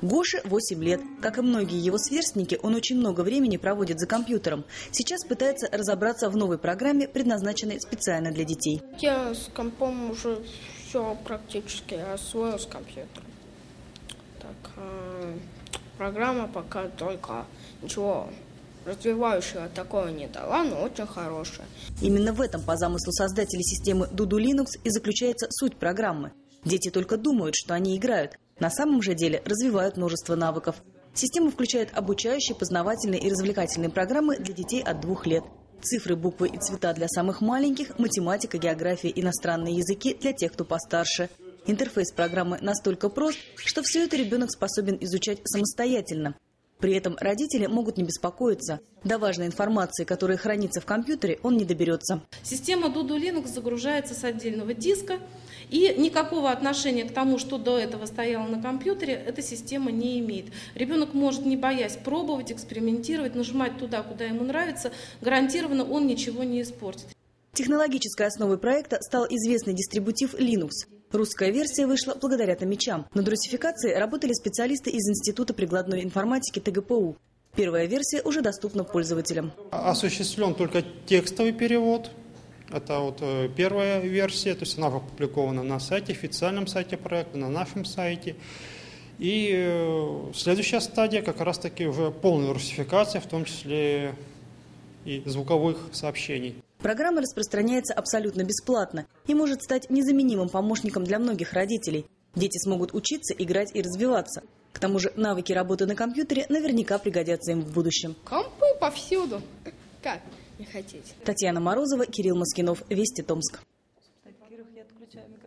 Гоше 8 лет. Как и многие его сверстники, он очень много времени проводит за компьютером. Сейчас пытается разобраться в новой программе, предназначенной специально для детей. Я с компом уже все практически освоил с компьютером. Так, программа пока только ничего развивающего такого не дала, но очень хорошая. Именно в этом, по замыслу создателей системы Dudu Linux, и заключается суть программы. Дети только думают, что они играют. На самом же деле развивают множество навыков. Система включает обучающие, познавательные и развлекательные программы для детей от 2 лет. Цифры, буквы и цвета для самых маленьких, математика, география, иностранные языки для тех, кто постарше. Интерфейс программы настолько прост, что все это ребенок способен изучать самостоятельно. При этом родители могут не беспокоиться. До важной информации, которая хранится в компьютере, он не доберется. Система Dudu Linux загружается с отдельного диска, и никакого отношения к тому, что до этого стояло на компьютере, эта система не имеет. Ребенок может, не боясь, пробовать, экспериментировать, нажимать туда, куда ему нравится. Гарантированно он ничего не испортит. Технологической основой проекта стал известный дистрибутив Linux. Русская версия вышла благодаря томичам. Над русификацией работали специалисты из Института прикладной информатики ТГПУ. Первая версия уже доступна пользователям. Осуществлен только текстовый перевод. Это вот первая версия, то есть она опубликована на сайте, официальном сайте проекта, на нашем сайте. И следующая стадия как раз-таки уже полная русификация, в том числе и звуковых сообщений. Программа распространяется абсолютно бесплатно и может стать незаменимым помощником для многих родителей. Дети смогут учиться, играть и развиваться. К тому же навыки работы на компьютере наверняка пригодятся им в будущем. Компы повсюду. Как не хотеть? Татьяна Морозова, Кирилл Москинов, Вести Томск.